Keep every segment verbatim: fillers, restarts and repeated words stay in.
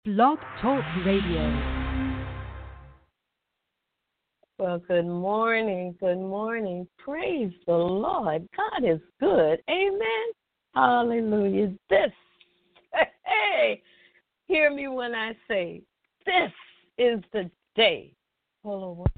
Blog Talk Radio. Well, good morning. Good morning. Praise the Lord. God is good. Amen. Hallelujah. This, hey, hear me when I say, this is the day. Hold on.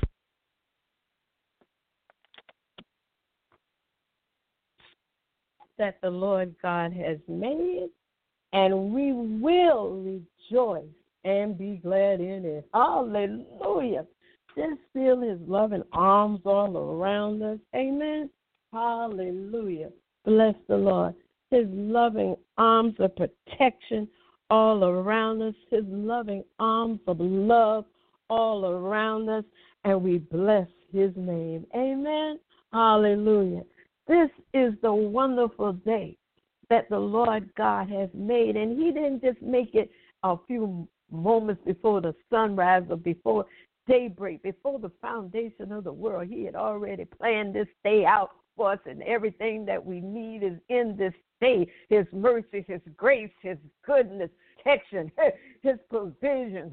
That the Lord God has made, and we will rejoice and be glad in it. Hallelujah. Just feel his loving arms all around us. Amen. Hallelujah. Bless the Lord. His loving arms of protection all around us. His loving arms of love all around us. And we bless his name. Amen. Hallelujah. This is the wonderful day that the Lord God has made. And he didn't just make it a few moments before the sunrise or before daybreak, before the foundation of the world. He had already planned this day out for us, and everything that we need is in this day. His mercy, his grace, his goodness, protection, his provision,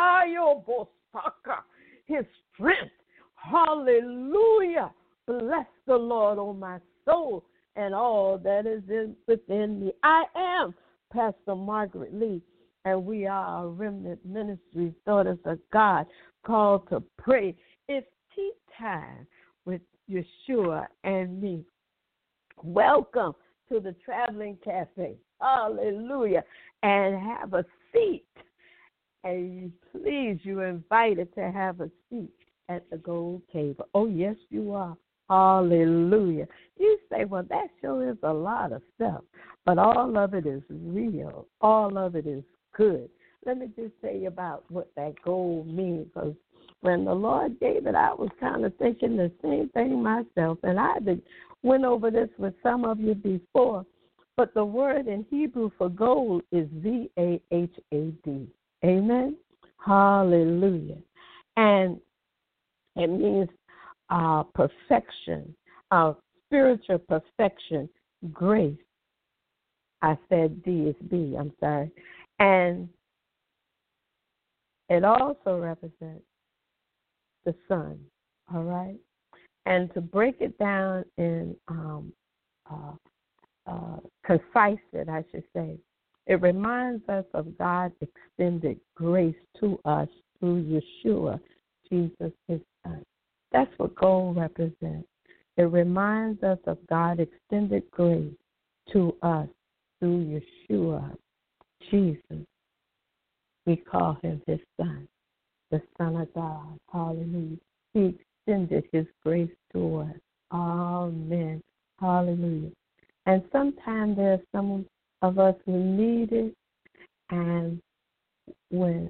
his strength. Hallelujah. Bless the Lord, O my soul, and all that is in, within me. I am Pastor Margaret Lee, and we are a Remnant Ministries, Daughters of God, called to pray. It's tea time with Yeshua and me. Welcome to the Traveling Cafe. Hallelujah. And have a seat. And please, you're invited to have a seat at the gold table. Oh, yes, you are. Hallelujah. You say, well, that sure is a lot of stuff, but all of it is real. All of it is good. Let me just tell you about what that gold means, because when the Lord gave it, I was kind of thinking the same thing myself, and I went over this with some of you before, but the word in Hebrew for gold is V A H A D. Amen? Hallelujah. And it means uh, perfection, uh, spiritual perfection, grace. I said D is B, I'm sorry. And it also represents the sun, all right? And to break it down and um, uh, uh, concise it, I should say, it reminds us of God's extended grace to us through Yeshua, Jesus, his son. That's what gold represents. It reminds us of God's extended grace to us through Yeshua, Jesus. We call him his son, the Son of God. Hallelujah. He extended his grace to us. Amen. Hallelujah. And sometimes there are some of us who need it, and when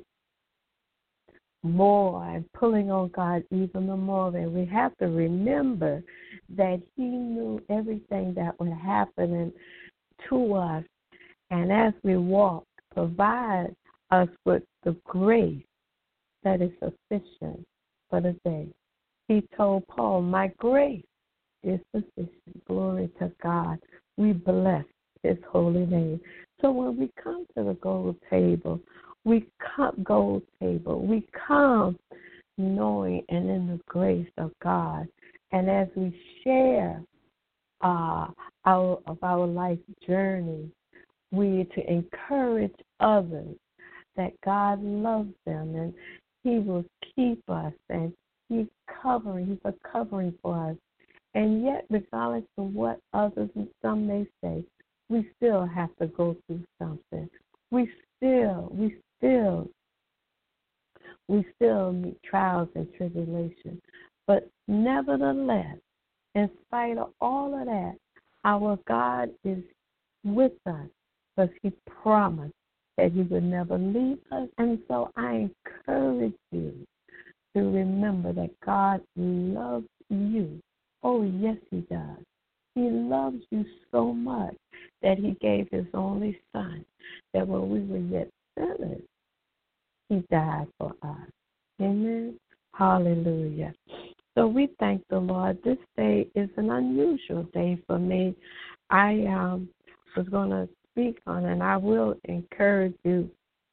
more and pulling on God even more, and we have to remember that he knew everything that would happen to us, and as we walk, provide us with the grace that is sufficient for the day. He told Paul, my grace is sufficient. Glory to God. We bless his holy name. So when we come to the gold table, we come gold table. We come knowing and in the grace of God. And as we share uh, our of our life journey, we to encourage others that God loves them and he will keep us, and he's covering, he's a covering for us. And yet, regardless of what others and some may say, we still have to go through something. We still, we still, we still meet trials and tribulations. But nevertheless, in spite of all of that, our God is with us because he promised that he would never leave us. And so I encourage you to remember that God loves you. Oh, yes, he does. He loves you so much that he gave his only son, that when we were yet sinners, he died for us. Amen. Hallelujah. So we thank the Lord. This day is an unusual day for me. I um, was going to speak on, and I will encourage you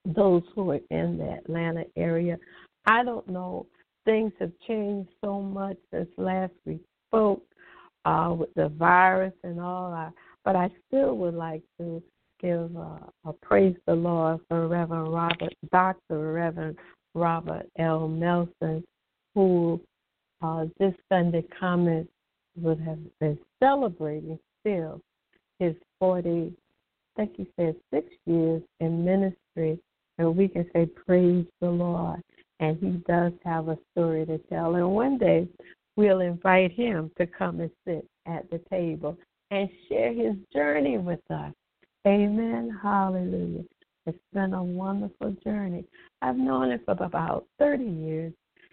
those who are in the Atlanta area. I don't know. Things have changed so much since last we spoke uh, with the virus and all. I, but I still would like to give uh, a praise the Lord for Reverend Robert, Doctor Reverend Robert L. Nelson, who uh, this Sunday comment would have been celebrating still his forty, I think he said six years in ministry, and we can say praise the Lord. And he does have a story to tell. And one day we'll invite him to come and sit at the table and share his journey with us. Amen. Hallelujah. It's been a wonderful journey. I've known him for about thirty years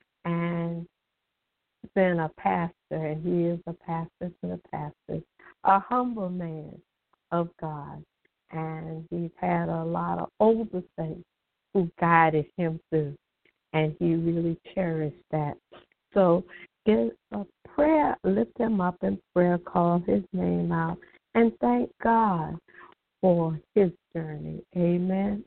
and been a pastor, and he is a pastor to the pastors, a humble man of God. And he's had a lot of older saints who guided him through, and he really cherished that. So in a prayer, lift him up in prayer, call his name out, and thank God for his journey. Amen.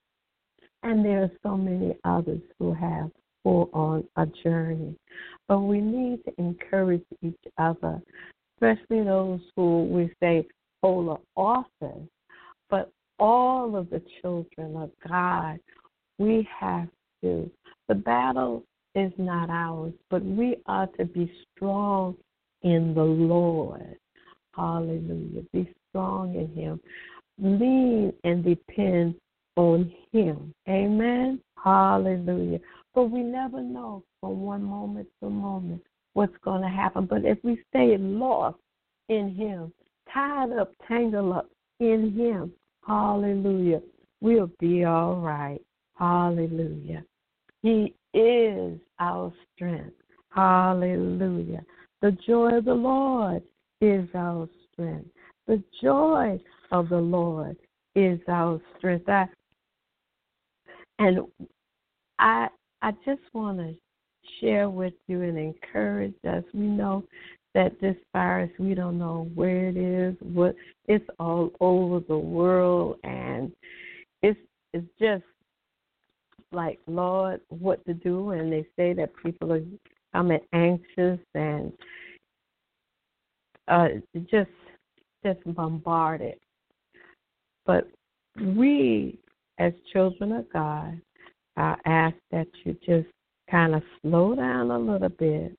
And there are so many others who have full on a journey. But we need to encourage each other, especially those who we say hold an office. But all of the children of God, we have to. The battle is not ours, but we are to be strong in the Lord. Hallelujah. Be strong in him. Lean and depend on him. Amen. Hallelujah. But we never know from one moment to moment what's going to happen. But if we stay lost in him, tied up, tangled up in him, hallelujah, we'll be all right. Hallelujah. He is our strength. Hallelujah. The joy of the Lord is our strength. The joy of the Lord is our strength. I, and I I just want to share with you and encourage us. We know that this virus, we don't know where it is, what it's all over the world, and it's it's just like, Lord, what to do. And they say that people are becoming anxious and uh, just just bombarded. But we, as children of God, I ask that you just kind of slow down a little bit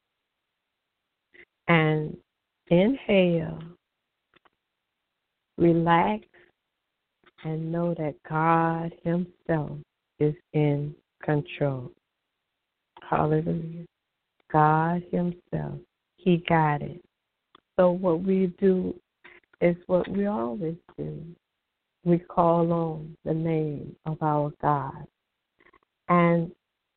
and inhale, relax, and know that God himself is in control. Hallelujah. God himself, he got it. So what we do is what we always do. We call on the name of our God. And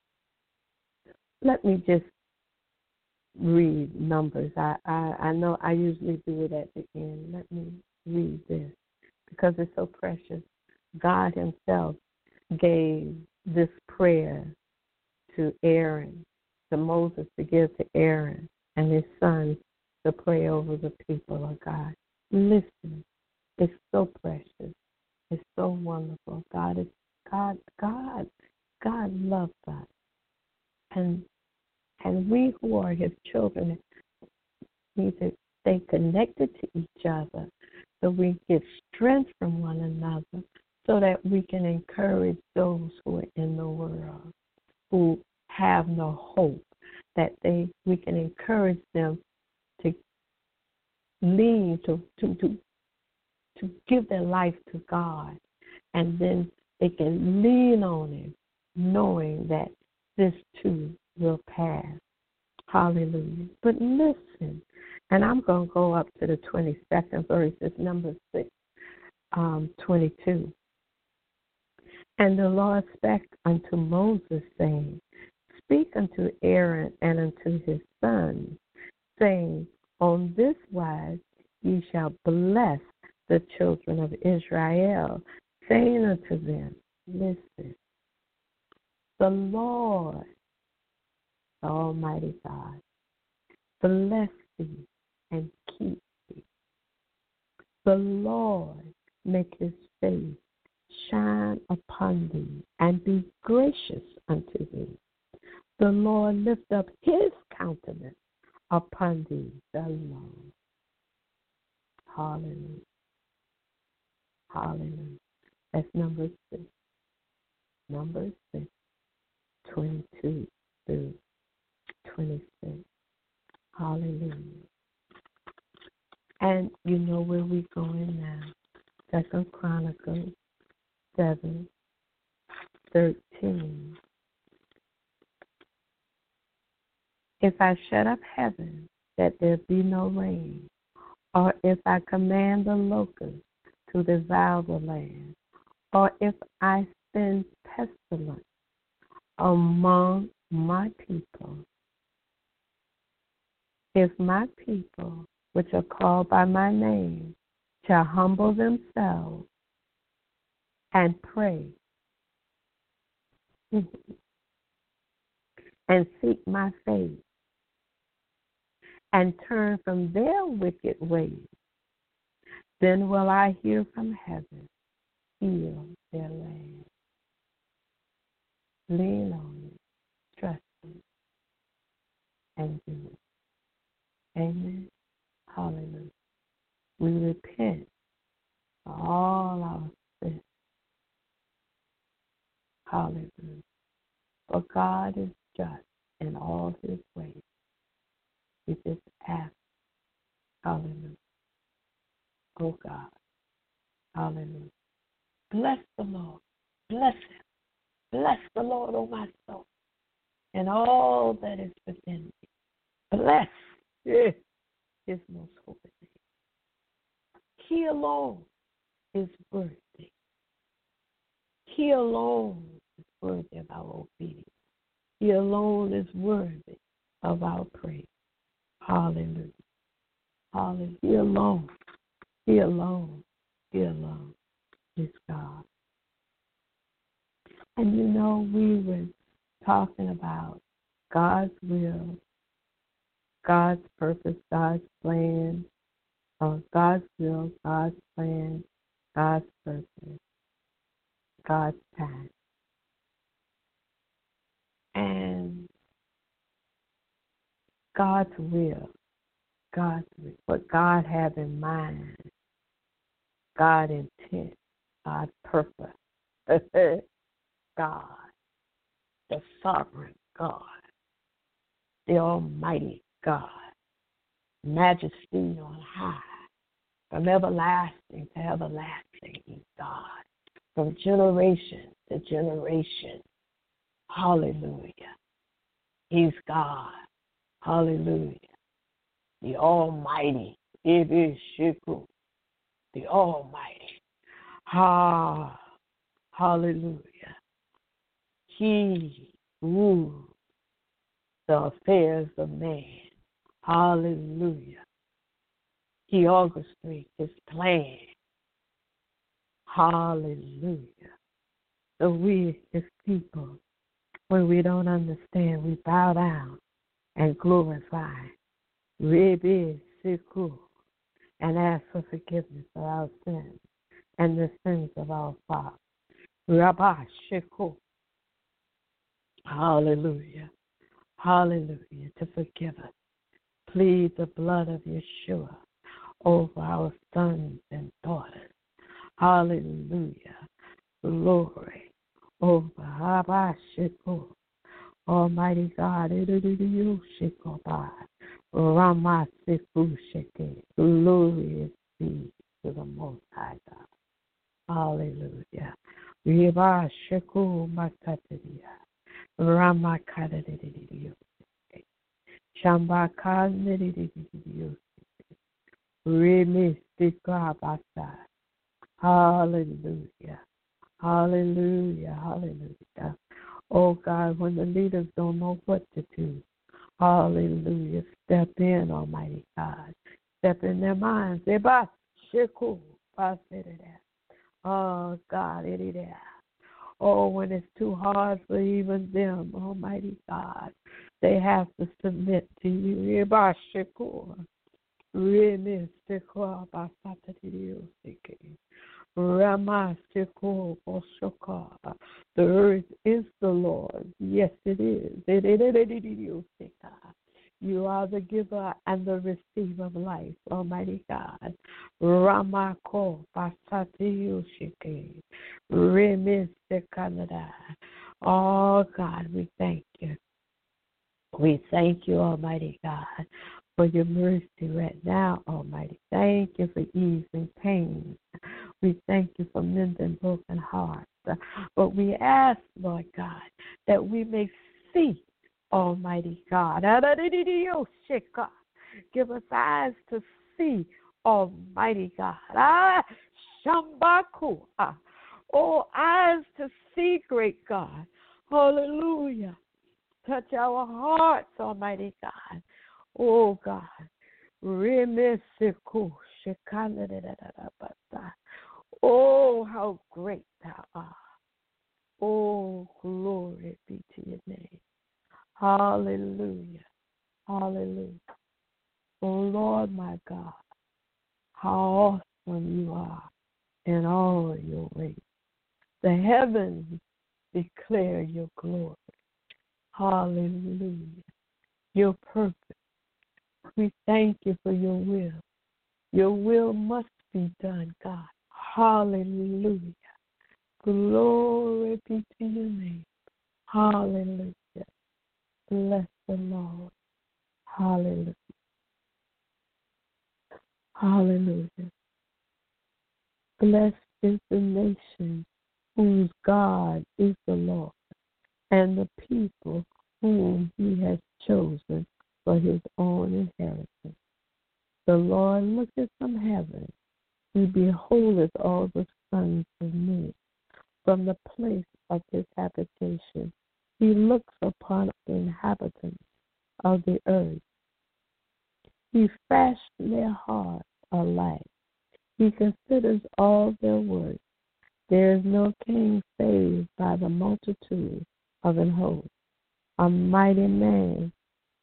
let me just read Numbers. I, I, I know I usually do it at the end. Let me read this because it's so precious. God himself gave this prayer to Aaron, to Moses to give to Aaron and his sons to pray over the people of God. Listen, it's so precious. It's so wonderful. God is God. God. God loves us, and and we who are his children need to stay connected to each other, so we get strength from one another, so that we can encourage those who are in the world who have no hope. That they we can encourage them to lean to to to to give their life to God, and then they can lean on him, knowing that this too will pass. Hallelujah. But listen, and I'm going to go up to the twenty-second verse, it's number six, um, twenty-two. And the Lord spake unto Moses, saying, Speak unto Aaron and unto his sons, saying, On this wise ye shall bless the children of Israel, saying unto them, Listen, the Lord, the Almighty God, bless thee and keep thee. The Lord make his face shine upon thee and be gracious unto thee. The Lord lift up his countenance upon thee, the Lord. Hallelujah. Hallelujah. That's number six. Number six, twenty-two through twenty-six. Hallelujah. And you know where we're going now. Second Chronicles seven, thirteen. If I shut up heaven, that there be no rain, or if I command the locusts to devour the land, or if I send pestilence among my people, if my people, which are called by my name, shall humble themselves and pray and seek my face and turn from their wicked ways, then will I hear from heaven, heal their land. Lean on it, trust it, and do it. Amen. Hallelujah. We repent for all our sins. Hallelujah. For God is just in all his ways. We just ask, hallelujah. Oh God, hallelujah. Bless the Lord. Bless him. Bless the Lord, oh my soul, and all that is within me. Bless his most holy name. He alone is worthy. He alone is worthy of our obedience. He alone is worthy of our praise. Hallelujah. Hallelujah. He alone, he alone, he alone is God. And you know, we were talking about God's will, God's purpose, God's plan, uh, God's will, God's plan, God's purpose, God's time. And God's will, God's will, what God has in mind, God's intent, God's purpose, God, the sovereign God, the almighty God, majesty on high, from everlasting to everlasting, He's God, from generation to generation. Hallelujah. He's God. Hallelujah. The Almighty. It is Shiku. The Almighty. Ah, hallelujah. He rules the affairs of man. Hallelujah. He orchestrates his plan. Hallelujah. So we, his people, when we don't understand, we bow down and glorify. Rebe Siku, and ask for forgiveness of our sins and the sins of our fathers. Rabba Shiku. Hallelujah. Hallelujah. To forgive us. Plead the blood of Yeshua over our sons and daughters. Hallelujah. Glory over Rabba Shiku. Almighty God, Rama Siku Sheke. Glorious be to the Most High God. Hallelujah. Riba Sheku Makatadia. Rama Kadadidio. Shamba Kadadidio. Remistika Basa. Hallelujah. Hallelujah. Hallelujah. Oh God, when the leaders don't know what to do, hallelujah, step in, Almighty God. Step in their minds. Eba Sheku. Oh God, it is there. Oh, when it's too hard for even them, Almighty God, they have to submit to you. Eba Sheku. Ramasiko Oshoka. The earth is the Lord. Yes, it is. It- it- it- it- it- it- it- You are the giver and the receiver of life, Almighty God. Ramako Pasati Yoshike. Remise Canada. Oh God, we thank you. We thank you, Almighty God, for your mercy right now, Almighty. Thank you for easing pain. We thank you for mending broken hearts. But we ask, Lord God, that we may see, Almighty God. Give us eyes to see, Almighty God. Ah, Shambaku. Ah, oh, eyes to see, great God. Hallelujah. Touch our hearts, Almighty God. Oh, God. Remesiku shekanadadadabasa. Oh, how great thou art. Oh, glory be to your name. Hallelujah. Hallelujah. Oh, Lord, my God, how awesome you are in all your ways. The heavens declare your glory. Hallelujah. Your purpose. We thank you for your will. Your will must be done, God. Hallelujah. Glory be to your name. Hallelujah. Bless the Lord. Hallelujah. Hallelujah. Blessed is the nation whose God is the Lord, and the people whom he has chosen for his own inheritance. The Lord looketh from heaven, he beholdeth all the sons of men. From the place of his habitation, he looks upon the inhabitants of the earth. He fashioned their hearts alike. He considers all their works. There is no king saved by the multitude of an host. A mighty man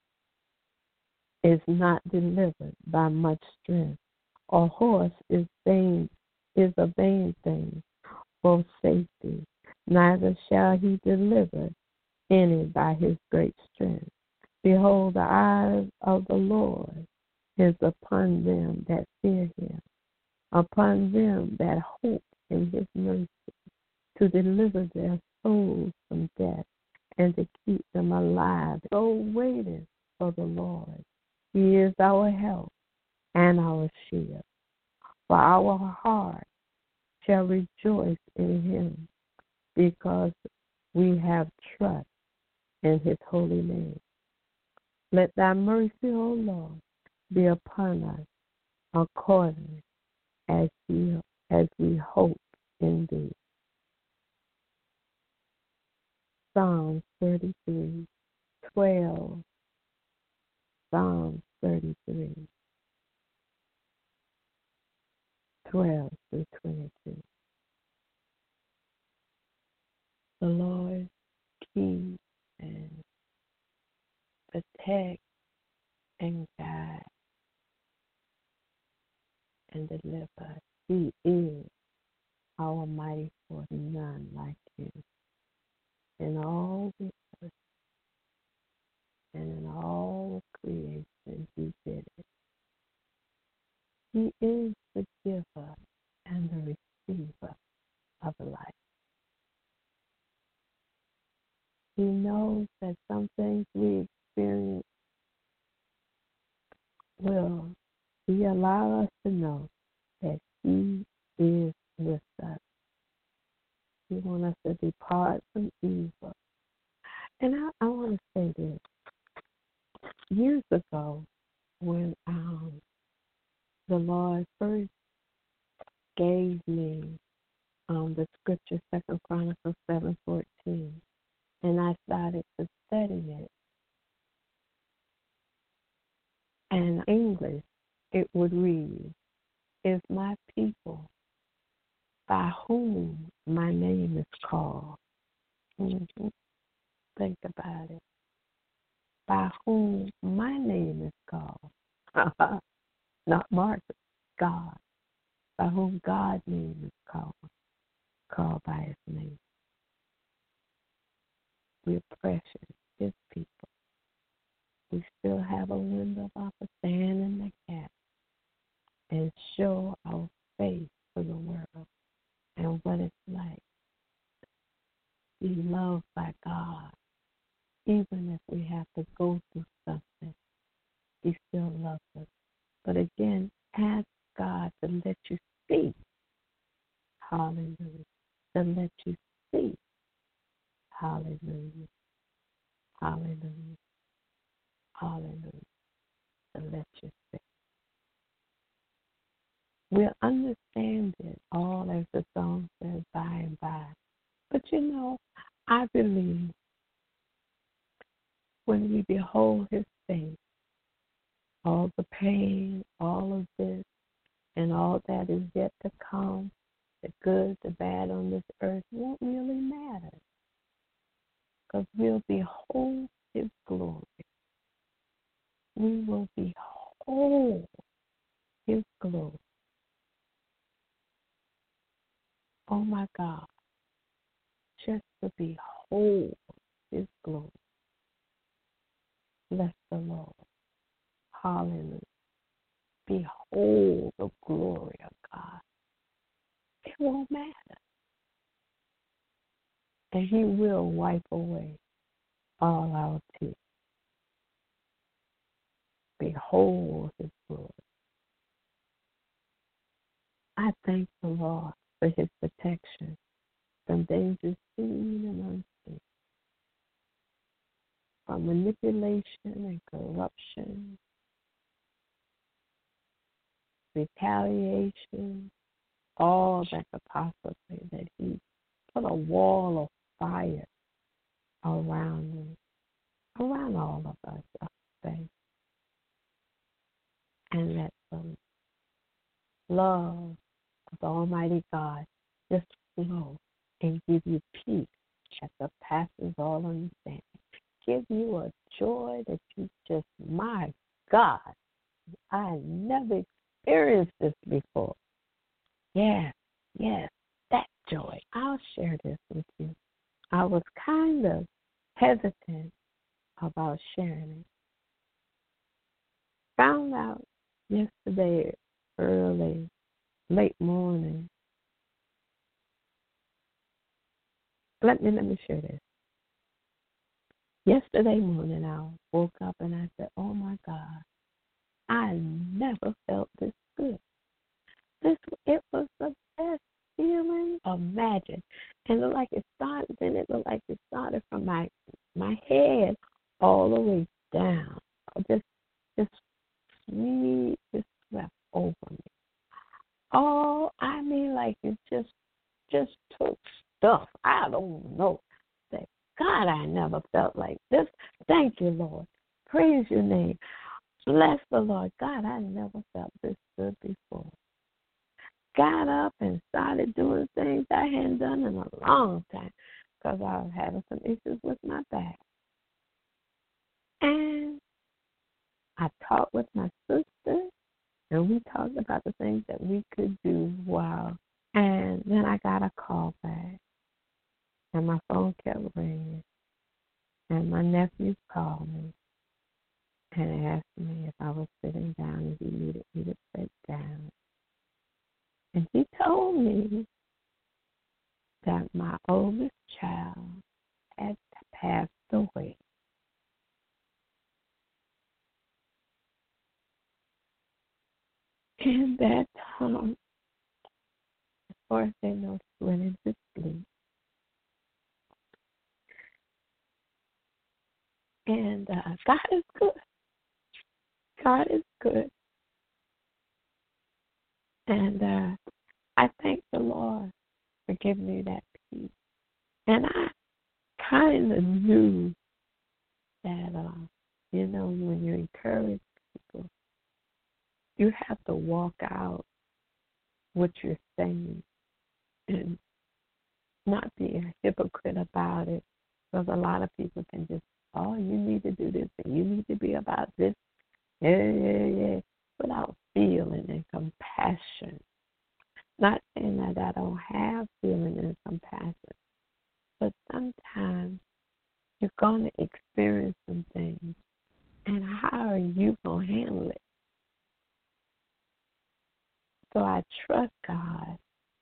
is not delivered by much strength. A horse is vain, is a vain thing for safety. Neither shall he deliver any by his great strength. Behold, the eyes of the Lord is upon them that fear him, upon them that hope in his mercy, to deliver their souls from death and to keep them alive. So waiting for the Lord. He is our help and our shield. For our heart shall rejoice in him, because we have trust in his holy name. Let thy mercy, O Lord, be upon us according as we, as we hope in thee. Psalm thirty-three, twelve. Psalm thirty-three, twelve through twenty-two. The Lord keep and protect and guide and deliver. He is our mighty force, none like him. In all the earth and in all creation, he did it. He is the giver and the receiver of life. He knows that some things we experience will he allow us to know that he is with us. He wants us to depart from evil. And I, I want to say this. Years ago, when um, the Lord first gave me um, the scripture, Second Chronicles seven fourteen, and I started to study it, and in English, it would read, "If my people, by whom my name is called," mm-hmm. Think about it. By whom my name is called. Not Margaret, God. by whom God's name is called, called by his name. We're precious, his people. We still have a window of our stand in the gap and show our faith to the world and what it's like to be loved by God. Even if we have to go through something, he still loves us. But again, ask God to let you see. Hallelujah. To let you see. Hallelujah. Hallelujah. Hallelujah. To let you see. We'll understand it all, as the song says, by and by. But you know, I believe when we behold his face, all the pain, all of this, and all that is yet to come, the good, the bad on this earth, won't really matter. Because we'll behold his glory. We will behold his glory. Oh my God. Just to behold his glory. Bless the Lord. Hallelujah. Behold the glory of God. It won't matter. And he will wipe away all our tears. Behold his glory. I thank the Lord for his protection from dangers seen and unseen, from manipulation and corruption, retaliation, all that could possibly, that he put a wall of fire around me, around all of us, I say, and that the love of the Almighty God just flow and give you peace that surpasses all understanding. Give you a joy that you just, my God, I never experienced this before. Yes, yes, that joy. I'll share this with you. I was kind of hesitant about sharing it. Found out yesterday early, late morning. Let me let me share this. Yesterday morning, I woke up and I said, "Oh my God, I never felt this good. This it was the best feeling imagined, and it looked like it started. Then it looked like it started from my my head all the way down. Just just sweet, just swept over me. Oh, I mean, like it just just took stuff. I don't know. That God, I never felt like this. Thank you, Lord. Praise your name. Bless the Lord. God, I never felt this good before. Got up and started doing things I hadn't done in a long time because I was having some issues with my back. And I talked with my sister, and we talked about the things that we could do while. And then I got a call back, and my phone kept ringing, and my nephew called me and asked me if I was sitting down, and he needed me to sit down. And he told me that my oldest child had passed away. And that time, as far as they know, she went into sleep. And uh, God is good. God is good. And uh, I thank the Lord for giving me that peace. And I kind of knew that, uh, you know, when you encourage people, you have to walk out what you're saying and not be a hypocrite about it. Because a lot of people can just, oh, you need to do this and you need to be about this, yeah, yeah, yeah, without feeling and compassion. Not saying that I don't have feeling and compassion, but sometimes you're going to experience some things. And how are you going to handle it? So I trust God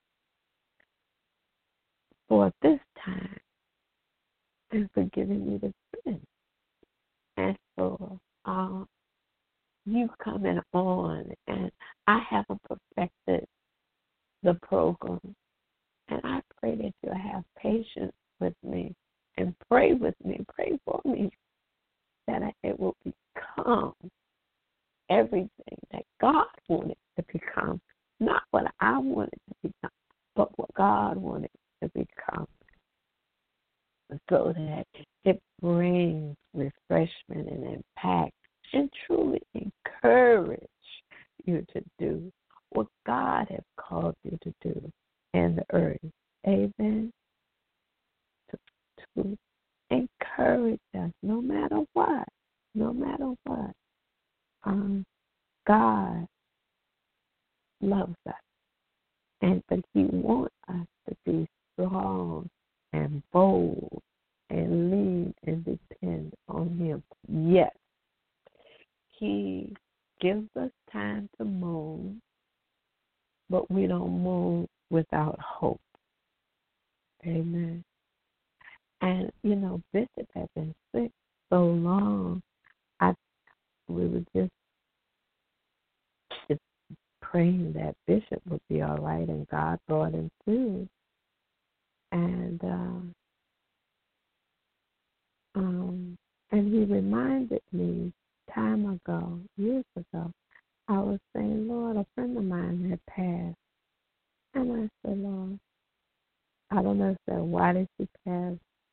for this time and for giving me the strength. And for uh, you coming on. And I haven't perfected the program. And I pray that you'll have patience with me and pray with me, pray for me, that it will become everything that God wanted to become. Not what I wanted to become, but what God wanted to become. So that it brings refreshment and impact and truly encourage you to do what God has called you to do in the earth. Amen. To, to encourage us no matter what, no matter what. Um, God loves us, and but He wants us to be strong and bold and lean and depend on Him. Yes, He gives us time to moan, but we don't moan without hope. Amen. And, you know, Bishop had been sick so long. I we were just, just praying that Bishop would be all right, and God brought him through. And uh, um, and he reminded me time ago, years ago, I was saying, Lord, a friend of mine had passed. And I said, Lord, I don't know if that why did she pass,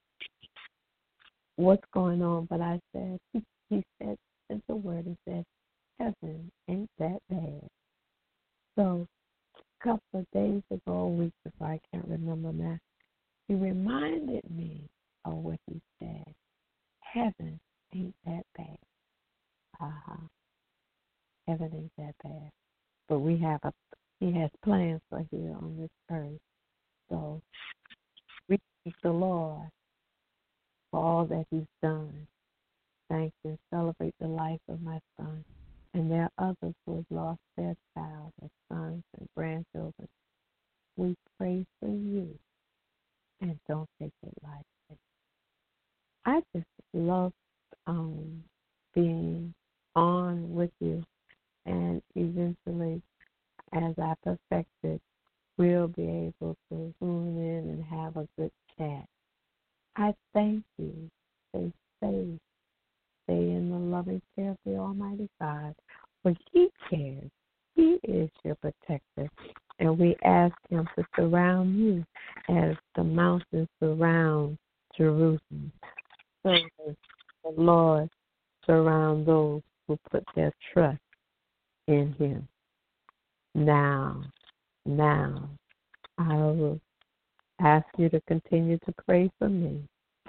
what's going on, but I said, he, he said, it's a word, he said, heaven ain't that bad. So a couple of days ago, a week ago, I can't remember now, he reminded me of what he said. Heaven ain't that bad. Uh-huh. Heaven ain't that bad. But we have a, he has plans for here on this earth. So we thank the Lord for all that He's done. Thank and celebrate the life of my son. And there are others who have lost their child, their sons and grandchildren. We pray for you and don't take it lightly. I just love um, being on with you, and eventually, as I perfect it, we'll be able to tune in and have a good chat. I thank you. Stay safe. Stay in the loving care of the Almighty God, for He cares. He is your protector, and we ask Him to surround you as the mountains surround Jerusalem. So does the Lord surround those who put their trust in Him. Now, now, I will ask you to continue to pray for me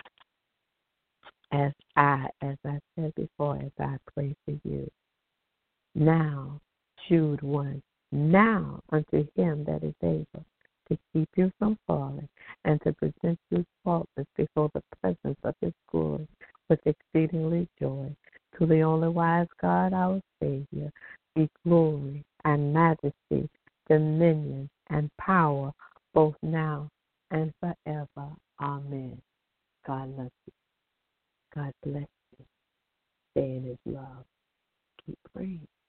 as I, as I said before, as I pray for you. Now, Jude one, now unto Him that is able to keep you from falling and to present you faultless before the presence of His glory with exceedingly joy. To the only wise God, our Savior, be glory and majesty, dominion and power, both now and forever. Amen. God loves you. God bless you. Stay in His love. Keep praying.